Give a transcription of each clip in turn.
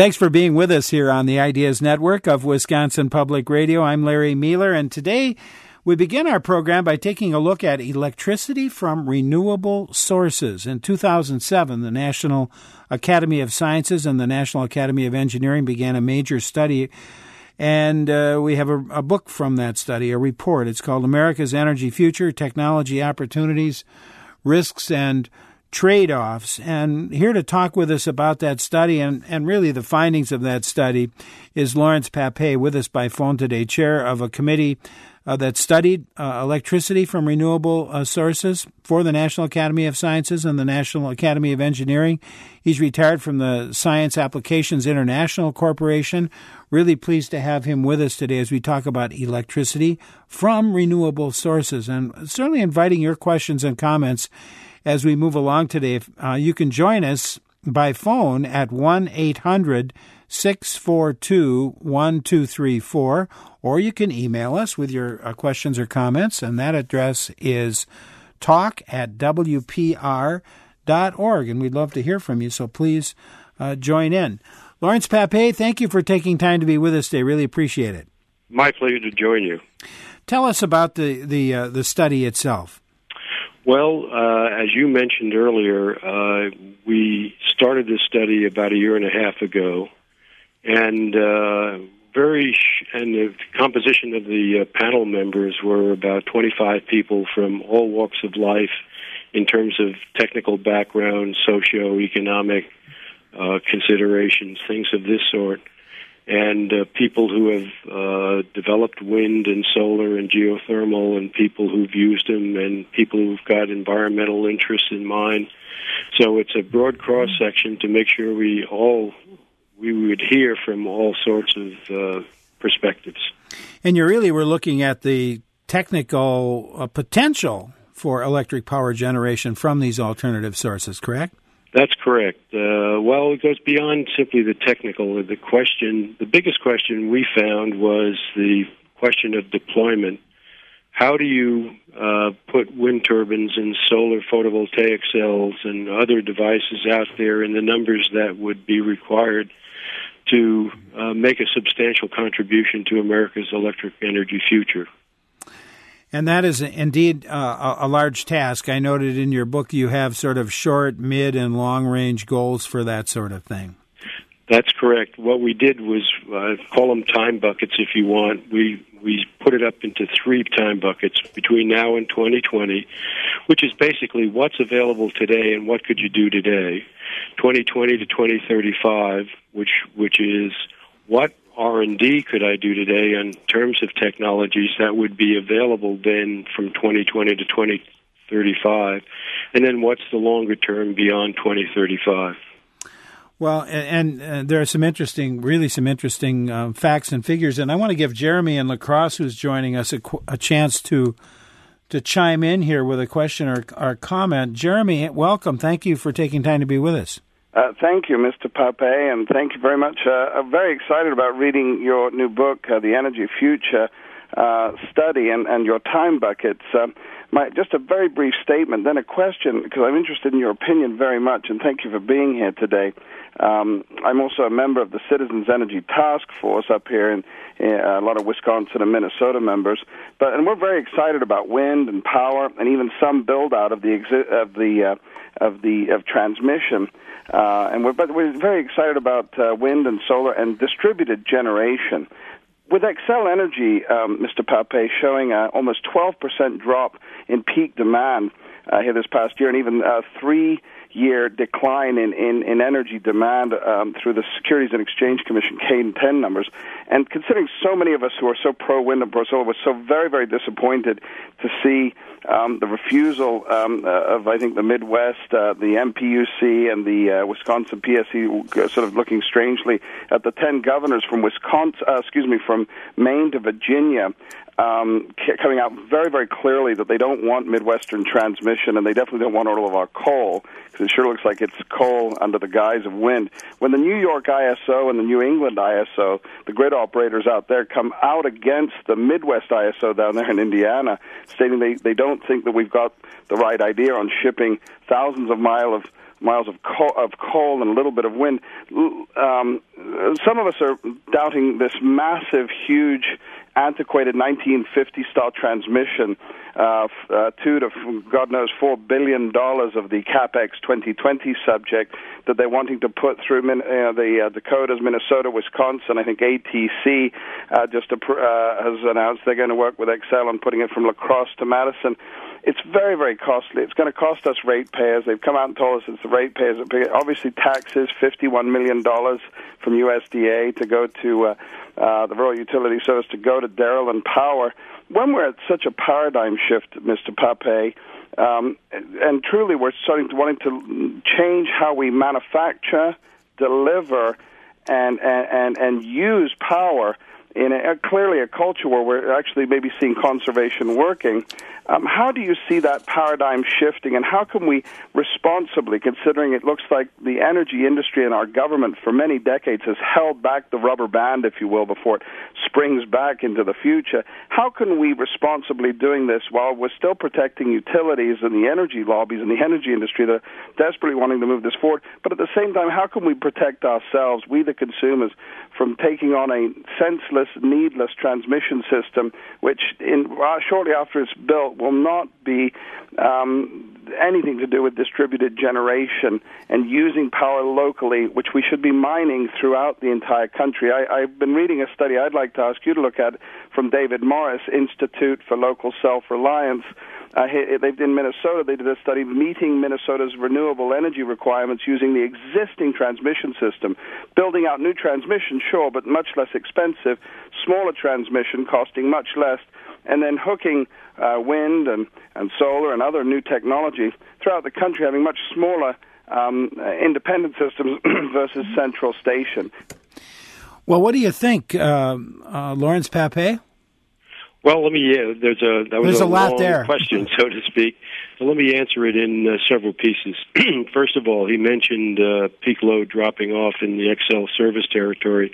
Thanks for being with us here on the Ideas Network of Wisconsin Public Radio. I'm Larry Mueller, and today we begin our program by taking a look at electricity from renewable sources. In 2007, the National Academy of Sciences and the National Academy of Engineering began a major study, and we have a book from that study, a report. It's called America's Energy Future, Technology Opportunities, Risks, and Trade-offs. And here to talk with us about that study and really the findings of that study is Lawrence Papay, with us by phone today, chair of a committee that studied electricity from renewable sources for the National Academy of Sciences and the National Academy of Engineering. He's retired from the Science Applications International Corporation. Really pleased to have him with us today as we talk about electricity from renewable sources, and certainly inviting your questions and comments as we move along today. You can join us by phone at 1-800-642-1234, or you can email us with your questions or comments, and that address is talk@wpr.org, and we'd love to hear from you, so please join in. Lawrence Papay, thank you for taking time to be with us today. Really appreciate it. My pleasure to join you. Tell us about the study itself. Well, as you mentioned earlier, we started this study about a year and a half ago, and the composition of the panel members were about 25 people from all walks of life in terms of technical background, socioeconomic considerations, things of this sort, and people who have developed wind and solar and geothermal, and people who've used them, and people who've got environmental interests in mind. So it's a broad cross-section to make sure we would hear from all sorts of perspectives. And you really were looking at the technical potential for electric power generation from these alternative sources, correct? That's correct. Well, it goes beyond simply the technical. The biggest question we found was the question of deployment. How do you put wind turbines and solar photovoltaic cells and other devices out there in the numbers that would be required to make a substantial contribution to America's electric energy future? And that is indeed a large task. I noted in your book you have sort of short, mid, and long-range goals for that sort of thing. That's correct. What we did was call them time buckets if you want. We put it up into 3 time buckets between now and 2020, which is basically what's available today and what could you do today. 2020 to 2035, which is what R&D could I do today in terms of technologies that would be available then from 2020 to 2035, and then what's the longer term beyond 2035? Well, and there are some interesting facts and figures, and I want to give Jeremy in La Crosse, who's joining us, a chance to chime in here with a question or comment. Jeremy, welcome. Thank you for taking time to be with us. Thank you, Mr. Papay, and thank you very much. I'm very excited about reading your new book, The Energy Future Study, and your time buckets. Just a very brief statement, then a question, because I'm interested in your opinion very much, and thank you for being here today. I'm also a member of the Citizens Energy Task Force up here, and a lot of Wisconsin and Minnesota members. And we're very excited about wind and power, and even some build out of transmission. But we're very excited about wind and solar and distributed generation. With Xcel Energy, Mr. Papay, showing almost 12% drop in peak demand here this past year, and even a 3-year decline in energy demand through the Securities and Exchange Commission K10 numbers. And considering so many of us who are so pro-wind and pro-solar were so very, very disappointed to see the refusal of, I think, the Midwest, the MPUC, and the Wisconsin PSC sort of looking strangely at the 10 governors from from Maine to Virginia, coming out very, very clearly that they don't want Midwestern transmission, and they definitely don't want all of our coal, because it sure looks like it's coal under the guise of wind. When the New York ISO and the New England ISO, the grid operators out there, come out against the Midwest ISO down there in Indiana, stating they don't think that we've got the right idea on shipping thousands of miles miles of coal and a little bit of wind. Some of us are doubting this massive, huge, antiquated 1950-style transmission, $2 to God knows $4 billion of the CapEx 2020 subject that they're wanting to put through the Dakotas, Minnesota, Wisconsin. I think ATC has announced they're going to work with Xcel on putting it from La Crosse to Madison. It's very, very costly. It's going to cost us ratepayers. They've come out and told us it's the ratepayers that pay. Obviously, taxes, $51 million from USDA to go to the Rural Utility Service to go to Dairyland Power. When we're at such a paradigm shift, Mr. Pape, and truly we're wanting to change how we manufacture, deliver, and use power in clearly a culture where we're actually maybe seeing conservation working. How do you see that paradigm shifting, and how can we responsibly, considering it looks like the energy industry and our government for many decades has held back the rubber band, if you will, before it springs back into the future, how can we responsibly doing this while we're still protecting utilities and the energy lobbies and the energy industry that are desperately wanting to move this forward, but at the same time, how can we protect ourselves, we the consumers, from taking on a senseless, needless transmission system, which shortly after it's built will not be anything to do with distributed generation and using power locally, which we should be mining throughout the entire country. I've been reading a study I'd like to ask you to look at from David Morris, Institute for Local Self-Reliance. In Minnesota, they did a study meeting Minnesota's renewable energy requirements using the existing transmission system, building out new transmission, sure, but much less expensive, smaller transmission costing much less, and then hooking wind and solar and other new technology throughout the country, having much smaller independent systems versus central station. Well, what do you think, Lawrence Pape? Well, let me. That was a lot long there. question, so to speak. So let me answer it in several pieces. First of all, he mentioned peak load dropping off in the Xcel service territory.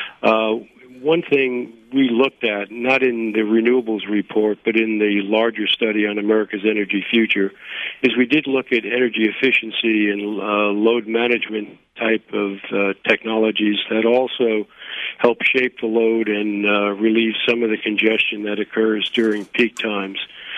One thing we looked at, not in the renewables report, but in the larger study on America's energy future, is we did look at energy efficiency and load management type of technologies that also help shape the load and relieve some of the congestion that occurs during peak times.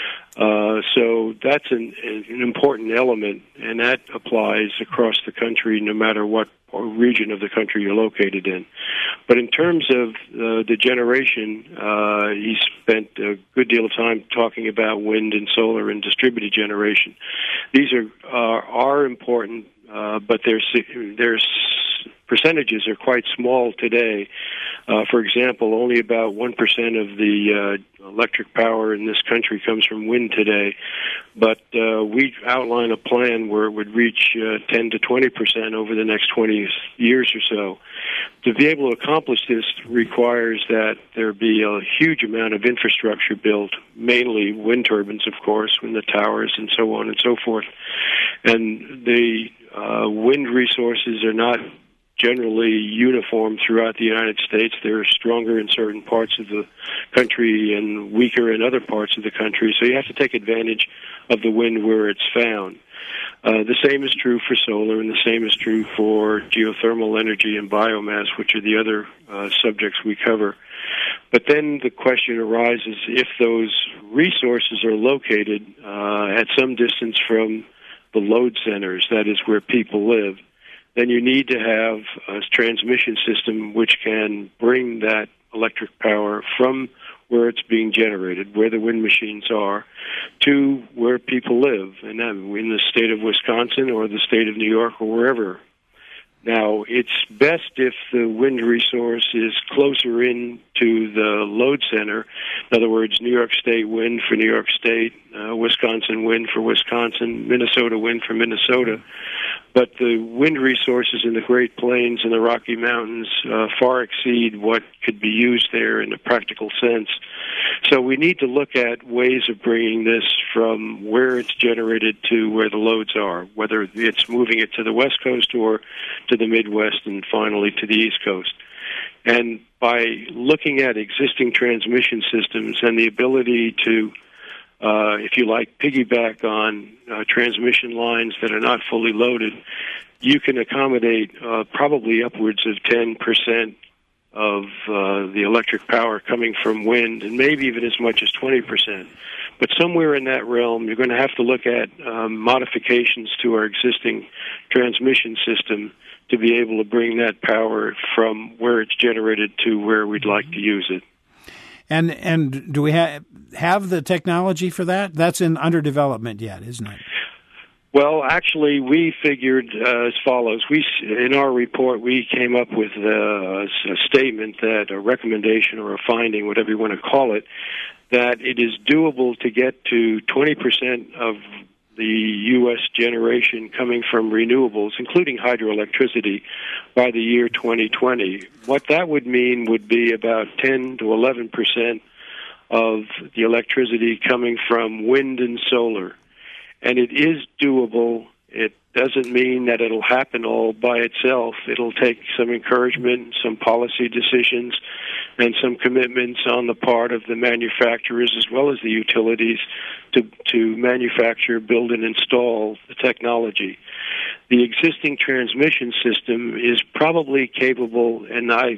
So that's an important element, and that applies across the country no matter what region of the country you're located in. But in terms of the generation, he spent a good deal of time talking about wind and solar and distributed generation. These are important, but their percentages are quite small today. For example, only about 1% of the electric power in this country comes from wind today, but we outline a plan where it would reach 10 to 20% over the next 20 years or so. To be able to accomplish this requires that there be a huge amount of infrastructure built, mainly wind turbines, of course, wind the towers and so on and so forth. And the wind resources are not generally uniform throughout the United States. They're stronger in certain parts of the country and weaker in other parts of the country. So you have to take advantage of the wind where it's found. The same is true for solar, and the same is true for geothermal energy and biomass, which are the other subjects we cover. But then the question arises, if those resources are located at some distance from the load centers, that is where people live, then you need to have a transmission system which can bring that electric power from where it's being generated, where the wind machines are, to where people live, and in the state of Wisconsin or the state of New York or wherever. Now, it's best if the wind resource is closer in to the load center. In other words, New York State wind for New York State, Wisconsin wind for Wisconsin, Minnesota wind for Minnesota. But the wind resources in the Great Plains and the Rocky Mountains far exceed what could be used there in a practical sense. So we need to look at ways of bringing this from where it's generated to where the loads are, whether it's moving it to the West Coast or to the Midwest and finally to the East Coast. And by looking at existing transmission systems and the ability to if you like, piggyback on transmission lines that are not fully loaded, you can accommodate probably upwards of 10% of the electric power coming from wind, and maybe even as much as 20%. But somewhere in that realm, you're going to have to look at modifications to our existing transmission system to be able to bring that power from where it's generated to where we'd like to use it. And do we have the technology for that? That's under development yet, isn't it? Well, actually, we figured as follows. In our report, we came up with a statement, that a recommendation or a finding, whatever you want to call it, that it is doable to get to 20% of the U.S. generation coming from renewables, including hydroelectricity, by the year 2020. What that would mean would be about 10 to 11% of the electricity coming from wind and solar. And it is doable. It doesn't mean that it'll happen all by itself. It'll take some encouragement, some policy decisions, and some commitments on the part of the manufacturers as well as the utilities to manufacture, build, and install the technology. The existing transmission system is probably capable, and I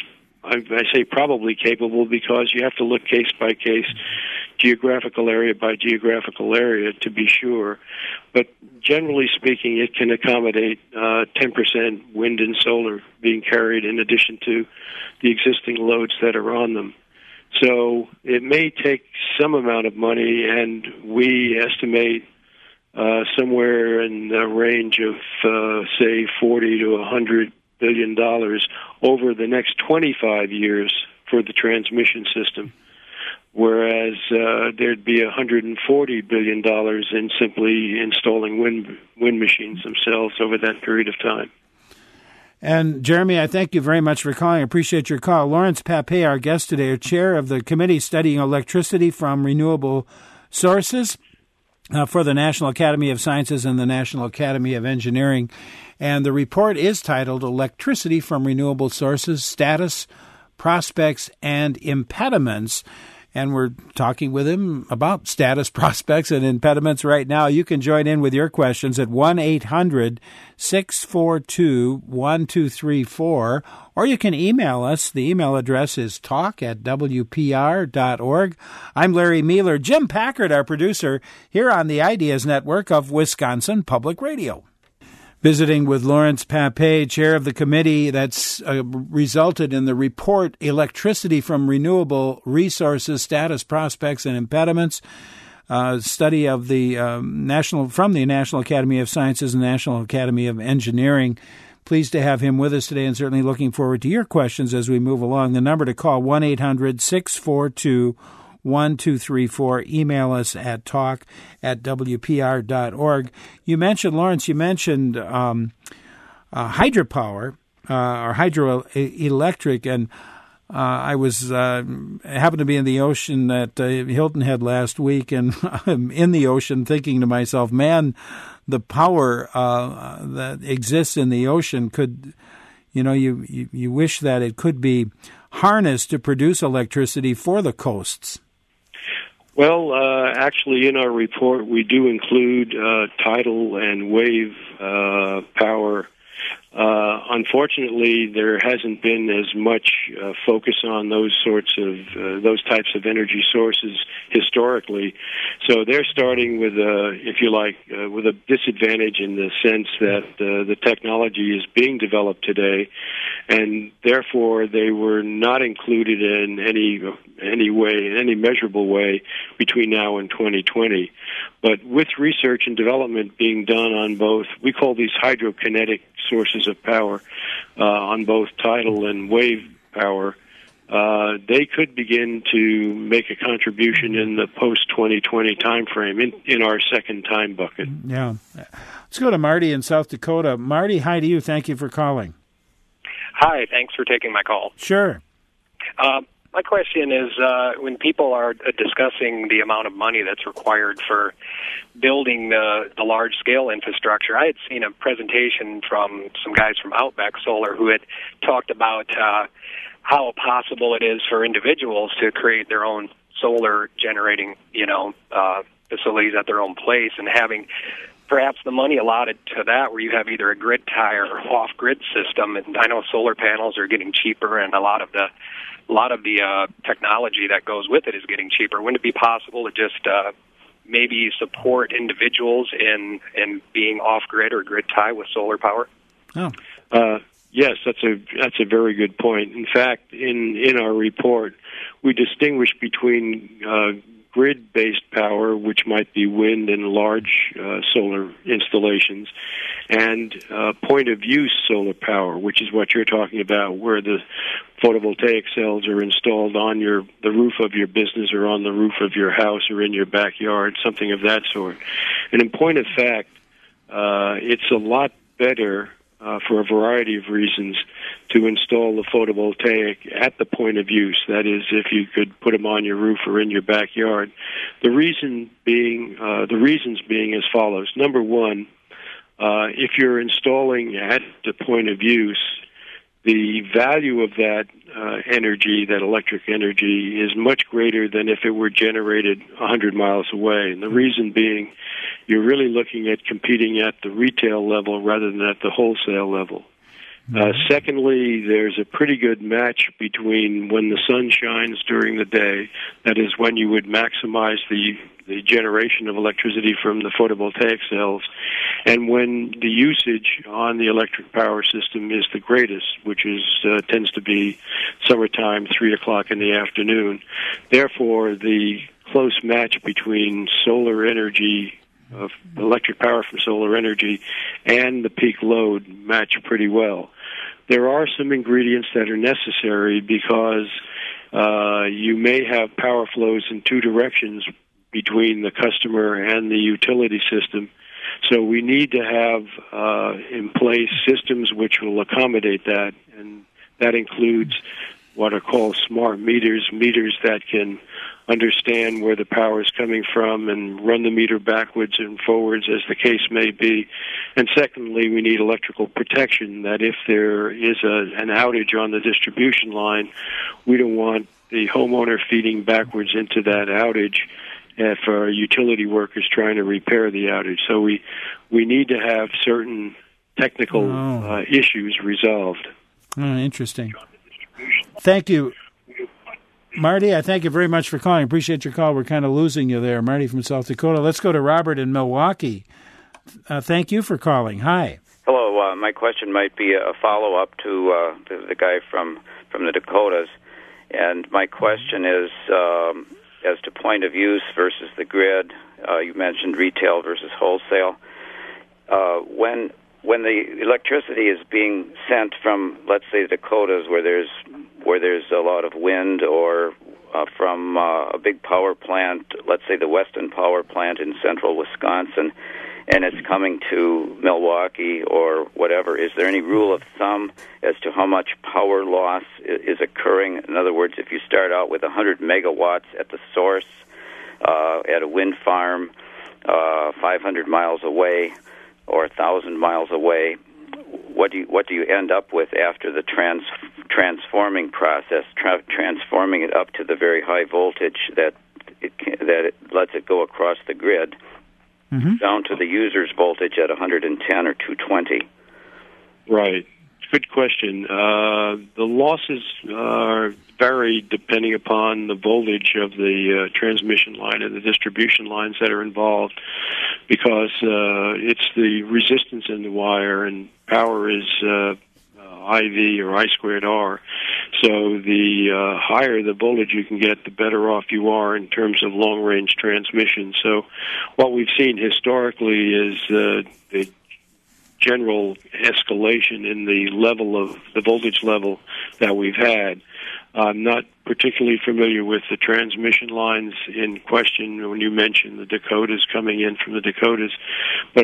say probably capable because you have to look case by case, geographical area by geographical area to be sure. But generally speaking, it can accommodate 10% wind and solar being carried in addition to the existing loads that are on them. So it may take some amount of money, and we estimate somewhere in the range of, say, $40 to $100 billion over the next 25 years for the transmission system, whereas there'd be $140 billion in simply installing wind machines themselves over that period of time. And, Jeremy, I thank you very much for calling. I appreciate your call. Lawrence Papay, our guest today, chair of the committee studying electricity from renewable sources for the National Academy of Sciences and the National Academy of Engineering. And the report is titled Electricity from Renewable Sources, Status, Prospects, and Impediments. And we're talking with him about status, prospects, and impediments right now. You can join in with your questions at 1-800-642-1234, or you can email us. The email address is talk@wpr.org. I'm Larry Mealer. Jim Packard, our producer, here on the Ideas Network of Wisconsin Public Radio. Visiting with Lawrence Papay, chair of the committee that's resulted in the report, Electricity from Renewable Resources, Status, Prospects, and Impediments, study of the from the National Academy of Sciences and National Academy of Engineering. Pleased to have him with us today, and certainly looking forward to your questions as we move along. The number to call, 1-800-642-1234. Email us at talk@wpr.org. You mentioned, Lawrence, hydropower or hydroelectric, and I happened to be in the ocean at Hilton Head last week, and I'm in the ocean thinking to myself, man, the power that exists in the ocean could, you wish that it could be harnessed to produce electricity for the coasts. Well, actually, in our report, we do include tidal and wave power. Unfortunately, there hasn't been as much focus on those types of energy sources historically. So they're starting with, with a disadvantage in the sense that the technology is being developed today, and therefore they were not included in any measurable way between now and 2020. But with research and development being done on both, we call these hydrokinetic sources of power, on both tidal and wave power, they could begin to make a contribution in the post-2020 timeframe in our second time bucket. Yeah. Let's go to Marty in South Dakota. Marty, hi to you. Thank you for calling. Hi, thanks for taking my call. Sure. My question is, when people are discussing the amount of money that's required for building the large-scale infrastructure, I had seen a presentation from some guys from Outback Solar who had talked about how possible it is for individuals to create their own solar generating, facilities at their own place, and having perhaps the money allotted to that, where you have either a grid tie or off-grid system. And I know solar panels are getting cheaper, and a lot of the technology that goes with it is getting cheaper. Wouldn't it be possible to just maybe support individuals in being off-grid or grid tie with solar power? Oh. Yes, that's a very good point. In fact, in our report, we distinguish between grid-based power, which might be wind and large solar installations, and point-of-use solar power, which is what you're talking about, where the photovoltaic cells are installed on the roof of your business or on the roof of your house or in your backyard, something of that sort. And in point of fact, it's a lot better for a variety of reasons to install the photovoltaic at the point of use. That is, if you could put them on your roof or in your backyard. The reasons being as follows. Number one, if you're installing at the point of use, the value of that energy, that electric energy, is much greater than if it were generated 100 miles away. And the reason being, you're really looking at competing at the retail level rather than at the wholesale level. Secondly, there's a pretty good match between when the sun shines during the day, that is when you would maximize the generation of electricity from the photovoltaic cells, and when the usage on the electric power system is the greatest, which tends to be summertime, 3 o'clock in the afternoon. Therefore, the close match between solar energy, electric power from solar energy, and the peak load match pretty well. There are some ingredients that are necessary because you may have power flows in two directions between the customer and the utility system. So we need to have in place systems which will accommodate that, and that includes what are called smart meters that can understand where the power is coming from and run the meter backwards and forwards as the case may be. And secondly, we need electrical protection, that if there is an outage on the distribution line, we don't want the homeowner feeding backwards into that outage if our utility workers trying to repair the outage. So we need to have certain technical issues resolved. Interesting. Thank you. Marty, I thank you very much for calling. Appreciate your call. We're kind of losing you there, Marty from South Dakota. Let's go to Robert in Milwaukee. Thank you for calling. Hi. Hello. My question might be a follow-up to the guy from the Dakotas. And my question is, as to point of use versus the grid, you mentioned retail versus wholesale. When the electricity is being sent from, let's say, the Dakotas, where there's a lot of wind, or from a big power plant, let's say the Weston Power Plant in central Wisconsin, and it's coming to Milwaukee or whatever, is there any rule of thumb as to how much power loss is occurring? In other words, if you start out with 100 megawatts at the source at a wind farm 500 miles away or 1,000 miles away, what do you end up with after the transforming process, transforming it up to the very high voltage that it lets it go across the grid, down to the user's voltage at 110 or 220? Right. Good question. The losses vary depending upon the voltage of the transmission line and the distribution lines that are involved, because it's the resistance in the wire, and power is IV or I squared R. So the higher the voltage you can get, the better off you are in terms of long-range transmission. So what we've seen historically is the general escalation in the level of the voltage level that we've had. I'm not particularly familiar with the transmission lines in question when you mentioned the Dakotas, coming in from the Dakotas, but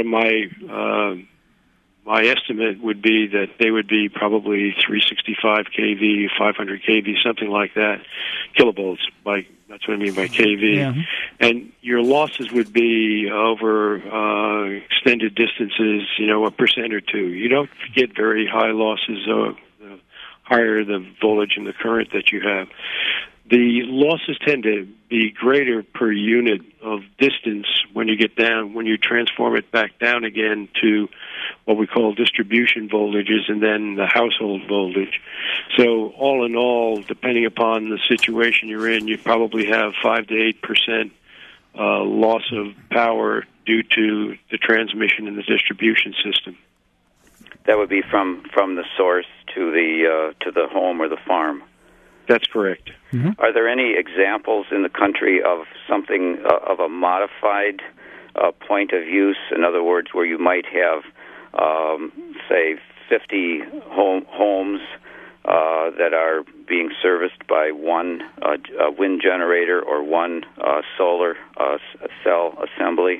my estimate would be that they would be probably 365 kV, 500 kV, something like that, kilovolts. That's what I mean by kV. Yeah. And your losses would be over extended distances, 1% or 2%. You don't get very high losses, higher the voltage and the current that you have. the losses tend to be greater per unit of distance when you transform it back down again to what we call distribution voltages and then the household voltage. So all in all, depending upon the situation you're in, you probably have 5 to 8% loss of power due to the transmission and the distribution system. That would be from the source to the home or the farm. That's correct. Mm-hmm. Are there any examples in the country of something of a modified point of use? In other words, where you might have, say, 50 homes that are being serviced by one wind generator or one solar cell assembly?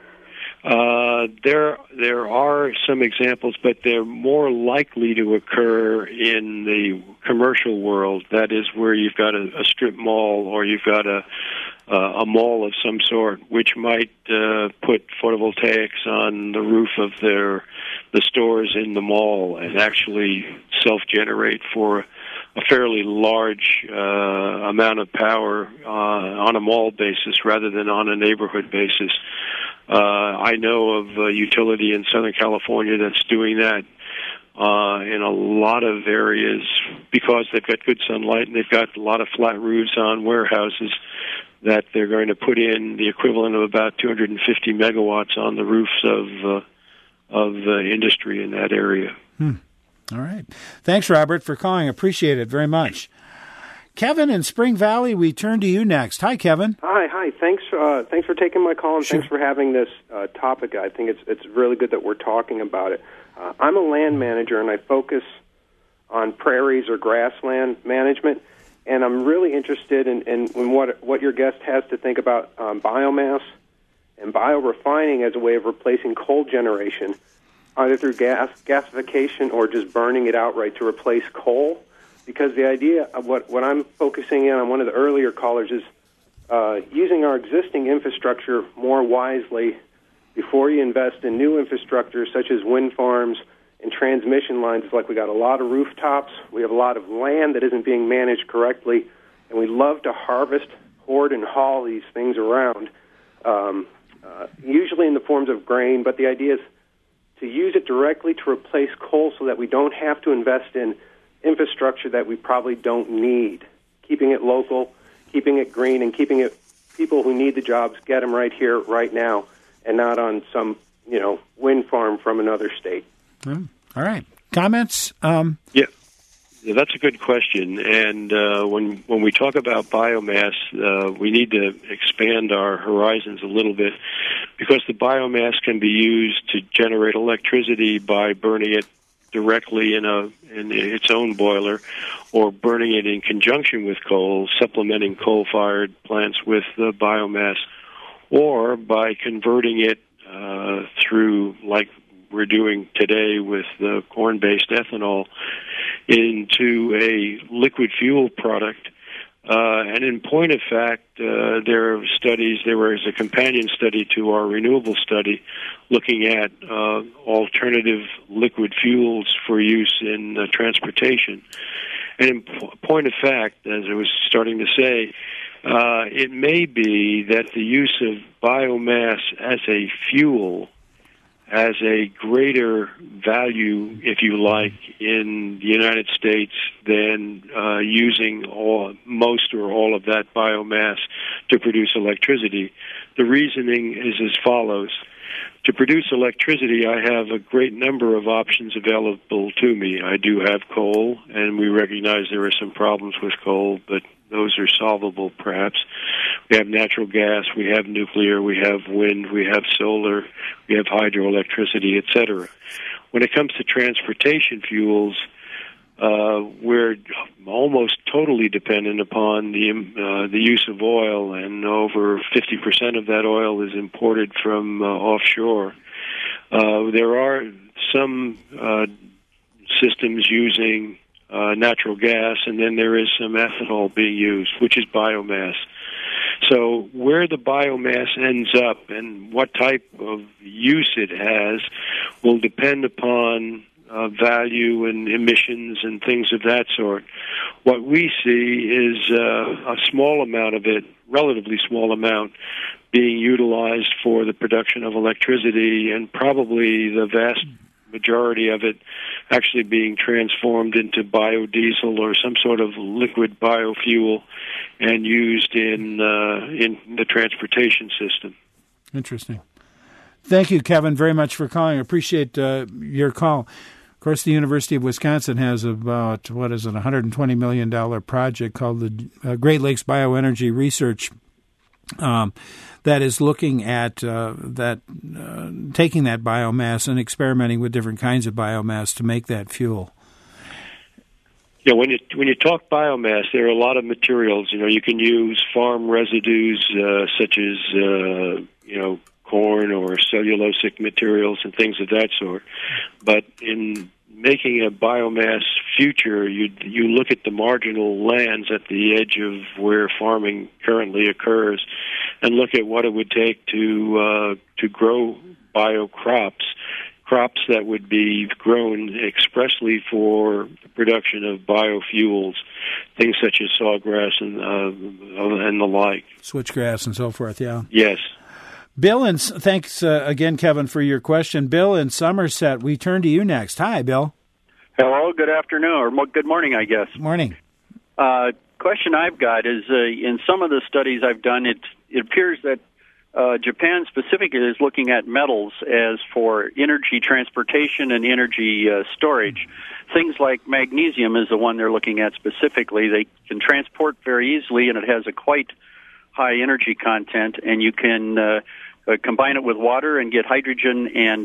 There are some examples, but they're more likely to occur in the commercial world. That is where you've got a strip mall or you've got a mall of some sort, which might put photovoltaics on the roof of the stores in the mall and actually self-generate for a fairly large amount of power on a mall basis rather than on a neighborhood basis. I know of a utility in Southern California that's doing that in a lot of areas because they've got good sunlight and they've got a lot of flat roofs on warehouses, that they're going to put in the equivalent of about 250 megawatts on the roofs of industry in that area. All right. Thanks, Robert, for calling. Appreciate it very much. Kevin in Spring Valley, we turn to you next. Hi, Kevin. Hi. Thanks for taking my call, and Sure. Thanks for having this topic. I think it's really good that we're talking about it. I'm a land manager, and I focus on prairies or grassland management, and I'm really interested in what your guest has to think about biomass and biorefining as a way of replacing coal generation, either through gasification or just burning it outright to replace coal. Because the idea of what I'm focusing in on one of the earlier callers is using our existing infrastructure more wisely before you invest in new infrastructure such as wind farms and transmission lines. It's like we got a lot of rooftops, we have a lot of land that isn't being managed correctly, and we love to harvest, hoard, and haul these things around, usually in the forms of grain, but the idea is to use it directly to replace coal so that we don't have to invest in infrastructure that we probably don't need, keeping it local, keeping it green, and keeping it people who need the jobs, get them right here, right now, and not on some, wind farm from another state. All right. Comments? Yeah, that's a good question. And when we talk about biomass, we need to expand our horizons a little bit because the biomass can be used to generate electricity by burning it directly in its own boiler, or burning it in conjunction with coal, supplementing coal-fired plants with biomass, or by converting it through, like we're doing today with the corn-based ethanol, into a liquid fuel product. And in point of fact, there are studies, there was a companion study to our renewable study looking at alternative liquid fuels for use in transportation. And in point of fact, as I was starting to say, it may be that the use of biomass as a fuel has a greater value, if you like, in the United States than using most or all of that biomass to produce electricity. The reasoning is as follows. To produce electricity, I have a great number of options available to me. I do have coal, and we recognize there are some problems with coal, but those are solvable, perhaps. We have natural gas, we have nuclear, we have wind, we have solar, we have hydroelectricity, etc. When it comes to transportation fuels, we're almost totally dependent upon the use of oil, and over 50% of that oil is imported from offshore. There are some systems using natural gas, and then there is some ethanol being used, which is biomass. So where the biomass ends up and what type of use it has will depend upon value and emissions and things of that sort. What we see is a small amount of it, relatively small amount, being utilized for the production of electricity, and probably the vast majority of it actually being transformed into biodiesel or some sort of liquid biofuel and used in the transportation system. Interesting. Thank you, Kevin, very much for calling. I appreciate your call. Of course, the University of Wisconsin has about, $120 million project called the Great Lakes Bioenergy Research that is looking at taking that biomass and experimenting with different kinds of biomass to make that fuel. Yeah, when you talk biomass, there are a lot of materials. You can use farm residues such as corn or cellulosic materials and things of that sort. But in making a biomass future, you look at the marginal lands at the edge of where farming currently occurs, and look at what it would take to grow biocrops, crops that would be grown expressly for the production of biofuels, things such as sawgrass and the like, switchgrass and so forth. Yeah. Yes. Bill, thanks again, Kevin, for your question. Bill in Somerset, we turn to you next. Hi, Bill. Hello, good afternoon, or good morning, I guess. Morning. Question I've got is, in some of the studies I've done, it appears that Japan specifically is looking at metals as for energy transportation and energy storage. Things like magnesium is the one they're looking at specifically. They can transport very easily, and it has a quite high energy content, and you can combine it with water and get hydrogen and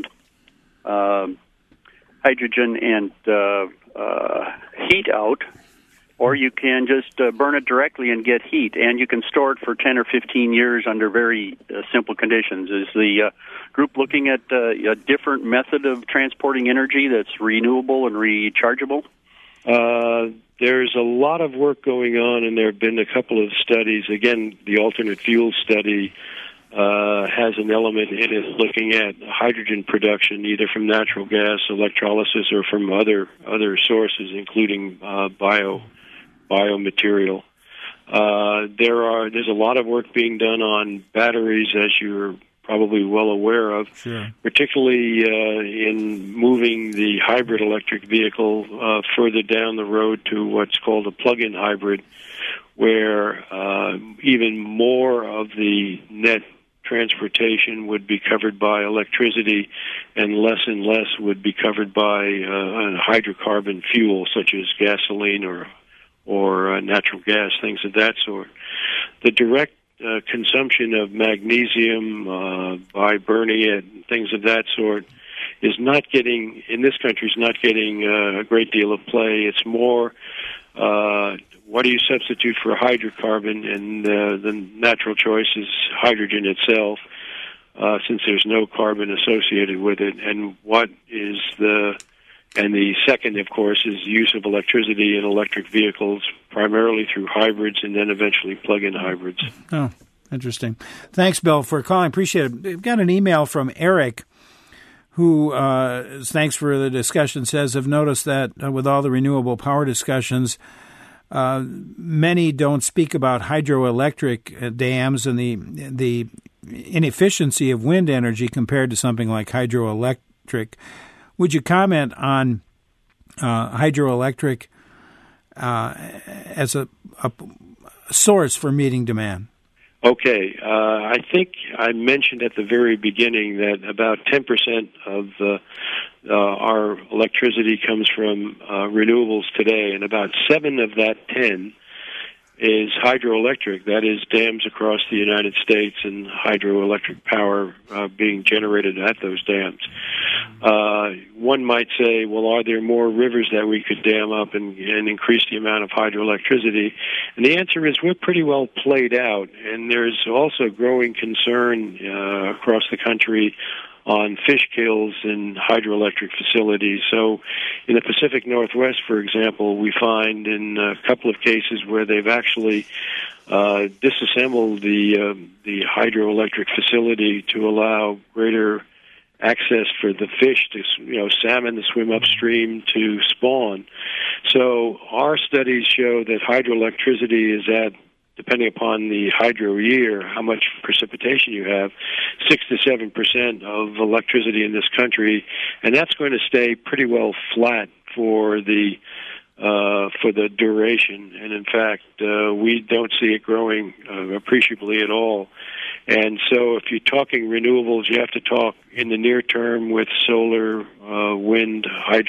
heat out, or you can just burn it directly and get heat, and you can store it for 10 or 15 years under very simple conditions. Is the group looking at a different method of transporting energy that's renewable and rechargeable? There's a lot of work going on, and there have been a couple of studies. Again, the alternate fuel study has an element in it looking at hydrogen production, either from natural gas, electrolysis, or from other sources, including biomaterial. There's a lot of work being done on batteries, as you're probably well aware of, sure, particularly in moving the hybrid electric vehicle further down the road to what's called a plug-in hybrid, where even more of the net transportation would be covered by electricity, and less would be covered by a hydrocarbon fuel, such as gasoline or natural gas, things of that sort. The direct consumption of magnesium by burning it, and things of that sort, is not getting, in this country, is not getting a great deal of play. It's more, what do you substitute for hydrocarbon? And the natural choice is hydrogen itself, since there's no carbon associated with it. And the second, of course, is use of electricity in electric vehicles, primarily through hybrids and then eventually plug-in hybrids. Oh, interesting. Thanks, Bill, for calling. Appreciate it. We've got an email from Eric, who, thanks for the discussion, says, I've noticed that with all the renewable power discussions, many don't speak about hydroelectric dams and the inefficiency of wind energy compared to something like hydroelectric. Would you comment on hydroelectric as a source for meeting demand? Okay. I think I mentioned at the very beginning that about 10% of our electricity comes from renewables today, and about 7 of that 10 is hydroelectric. That is dams across the United States and hydroelectric power being generated at those dams. One might say, well, are there more rivers that we could dam up and increase the amount of hydroelectricity? And the answer is we're pretty well played out, and there's also growing concern across the country on fish kills in hydroelectric facilities. So in the Pacific Northwest, for example, we find in a couple of cases where they've actually disassembled the hydroelectric facility to allow greater access for the fish to, salmon to swim upstream to spawn. So our studies show that hydroelectricity is at, depending upon the hydro year, how much precipitation you have, 6 to 7% of electricity in this country, and that's going to stay pretty well flat for the duration. And in fact, we don't see it growing appreciably at all. And so if you're talking renewables, you have to talk in the near term with solar, wind,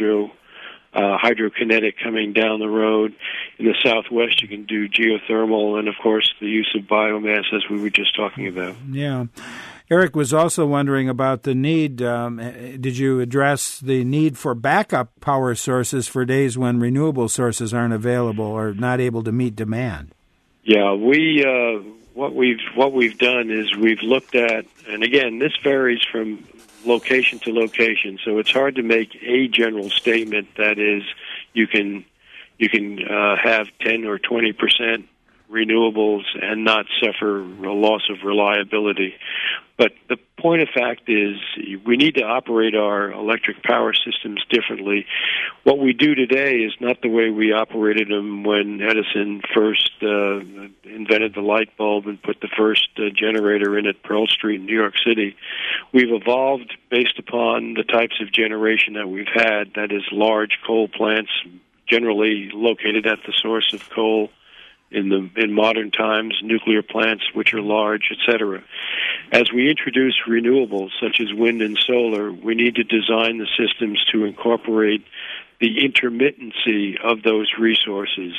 hydrokinetic coming down the road. In the Southwest, you can do geothermal and, of course, the use of biomass, as we were just talking about. Yeah. Eric was also wondering about the need. Did you address the need for backup power sources for days when renewable sources aren't available or not able to meet demand? Yeah, what we've done is we've looked at, and again, this varies from location to location, so it's hard to make a general statement that is you can have 10 or 20% renewables and not suffer a loss of reliability. But the point of fact is we need to operate our electric power systems differently. What we do today is not the way we operated them when Edison first invented the light bulb and put the first generator in at Pearl Street in New York City. We've evolved based upon the types of generation that we've had, that is large coal plants, generally located at the source of coal. In modern times, nuclear plants, which are large, etc. As we introduce renewables, such as wind and solar, we need to design the systems to incorporate the intermittency of those resources.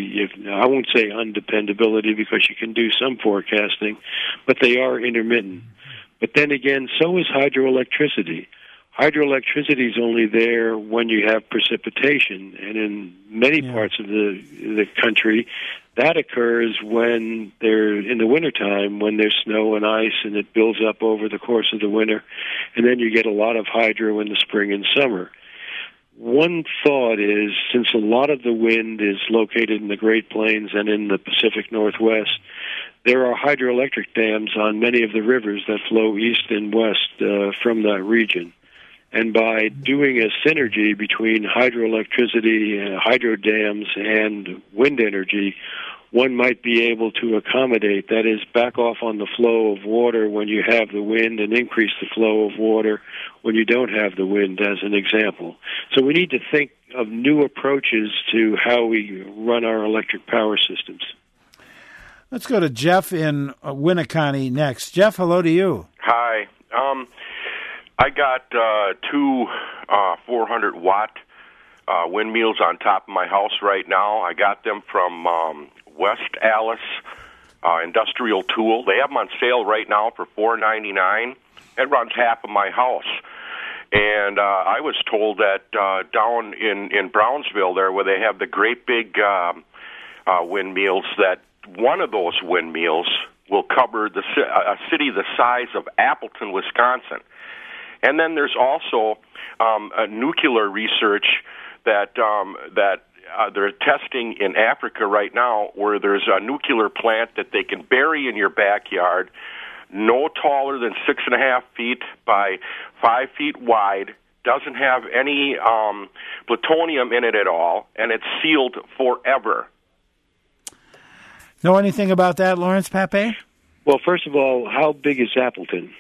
I won't say undependability, because you can do some forecasting, but they are intermittent. But then again, so is hydroelectricity. Hydroelectricity is only there when you have precipitation, and in many parts of the country, that occurs when in the wintertime, when there's snow and ice, and it builds up over the course of the winter, and then you get a lot of hydro in the spring and summer. One thought is, since a lot of the wind is located in the Great Plains and in the Pacific Northwest, there are hydroelectric dams on many of the rivers that flow east and west from that region. And by doing a synergy between hydroelectricity, hydro dams, and wind energy, one might be able to accommodate, that is, back off on the flow of water when you have the wind and increase the flow of water when you don't have the wind, as an example. So we need to think of new approaches to how we run our electric power systems. Let's go to Jeff in Winneconne next. Jeff, hello to you. Hi. I got two 400-watt windmills on top of my house right now. I got them from West Allis Industrial Tool. They have them on sale right now for $4.99. It runs half of my house. And I was told that down in Brownsville there, where they have the great big windmills, that one of those windmills will cover a city the size of Appleton, Wisconsin. And then there's also a nuclear research that they're testing in Africa right now, where there's a nuclear plant that they can bury in your backyard, no taller than 6.5 feet by 5 feet wide, doesn't have any plutonium in it at all, and it's sealed forever. Know anything about that, Lawrence Pape? Well, first of all, how big is Appleton?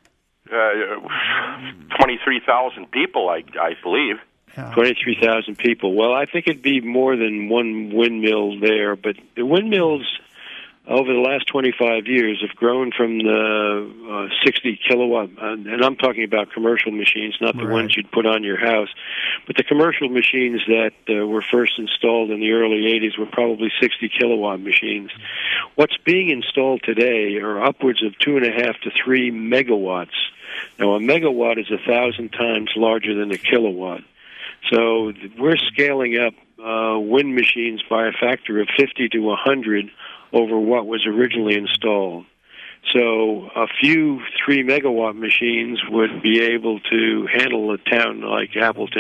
23,000 people, I believe. Yeah. 23,000 people. Well, I think it'd be more than one windmill there, but the windmills over the last 25 years have grown from the 60 kilowatt, and I'm talking about commercial machines, not the ones you'd put on your house, but the commercial machines that were first installed in the early 80s were probably 60 kilowatt machines. What's being installed today are upwards of 2.5 to 3 megawatts. Now, a megawatt is 1,000 times larger than a kilowatt. So we're scaling up wind machines by a factor of 50 to 100 over what was originally installed. So a few 3-megawatt machines would be able to handle a town like Appleton.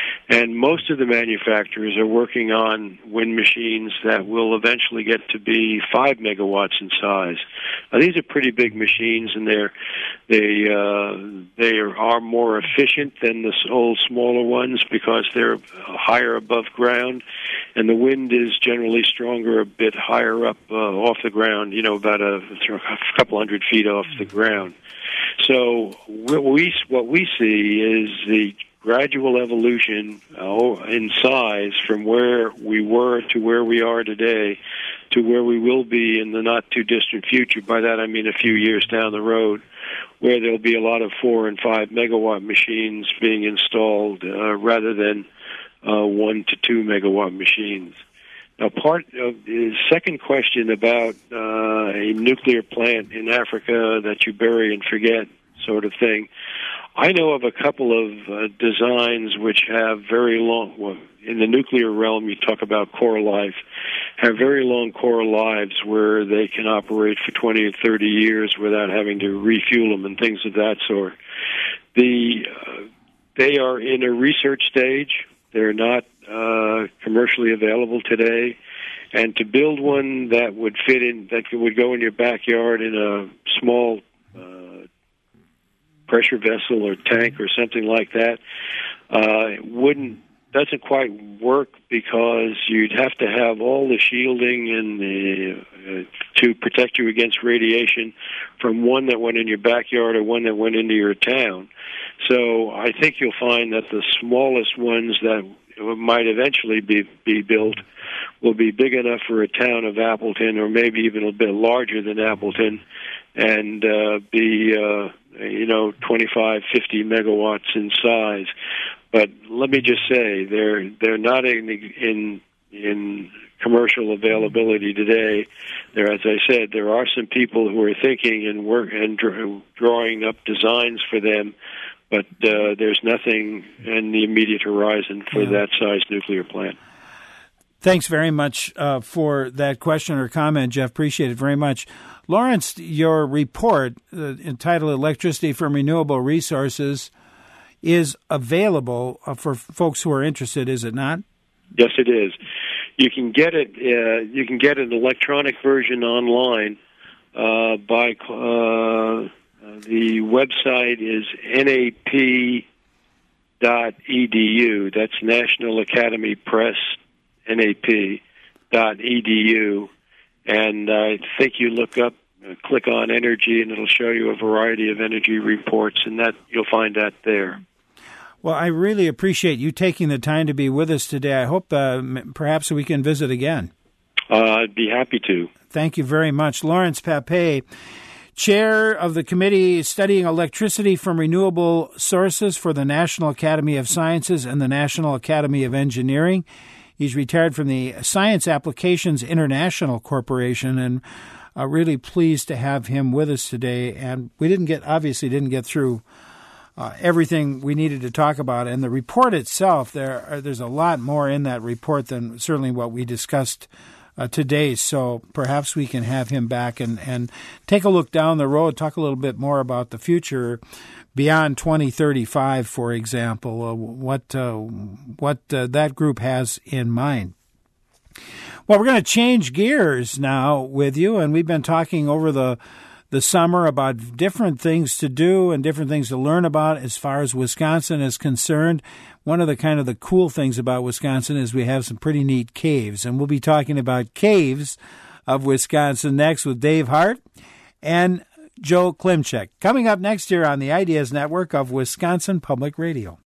And most of the manufacturers are working on wind machines that will eventually get to be 5 megawatts in size. Now, these are pretty big machines, and they are more efficient than the old smaller ones because they're higher above ground, and the wind is generally stronger a bit higher up off the ground, about a couple hundred feet off the ground. So what we see is the gradual evolution in size from where we were to where we are today to where we will be in the not-too-distant future. By that I mean a few years down the road, where there'll be a lot of 4 and 5 megawatt machines being installed rather than 1 to 2 megawatt machines. Now, part of the second question about a nuclear plant in Africa that you bury and forget sort of thing, I know of a couple of designs which have very long, well, in the nuclear realm you talk about core life, have very long core lives where they can operate for 20 or 30 years without having to refuel them and things of that sort. They are in a research stage. They're not commercially available today. And to build one that would fit in, that would go in your backyard in a small pressure vessel or tank or something like that, doesn't quite work because you'd have to have all the shielding and to protect you against radiation from one that went in your backyard or one that went into your town. So I think you'll find that the smallest ones that might eventually be built will be big enough for a town of Appleton, or maybe even a bit larger than Appleton, and be 25, 50 megawatts in size. But let me just say, they're not in commercial availability today. As I said, there are some people who are thinking and drawing up designs for them, but there's nothing in the immediate horizon for that size nuclear plant. Thanks very much for that question or comment, Jeff. Appreciate it very much. Lawrence, your report entitled Electricity from Renewable Resources is available for folks who are interested, is it not? Yes, it is. You can get it. You can get an electronic version online by the website is nap.edu. That's National Academy Press, nap.edu. And I think you click on energy, and it'll show you a variety of energy reports, and that you'll find that there. Well, I really appreciate you taking the time to be with us today. I hope perhaps we can visit again. I'd be happy to. Thank you very much. Lawrence Papay, Chair of the Committee Studying Electricity from Renewable Sources for the National Academy of Sciences and the National Academy of Engineering. He's retired from the Science Applications International Corporation, and really pleased to have him with us today. And we obviously didn't get through everything we needed to talk about. And the report itself, there's a lot more in that report than certainly what we discussed today. So perhaps we can have him back and take a look down the road, talk a little bit more about the future beyond 2035, for example, what that group has in mind. Well, we're going to change gears now with you, and we've been talking over the summer about different things to do and different things to learn about as far as Wisconsin is concerned. One of the cool things about Wisconsin is we have some pretty neat caves, and we'll be talking about caves of Wisconsin next with Dave Hart and Joe Klimchek. Coming up next year on the Ideas Network of Wisconsin Public Radio.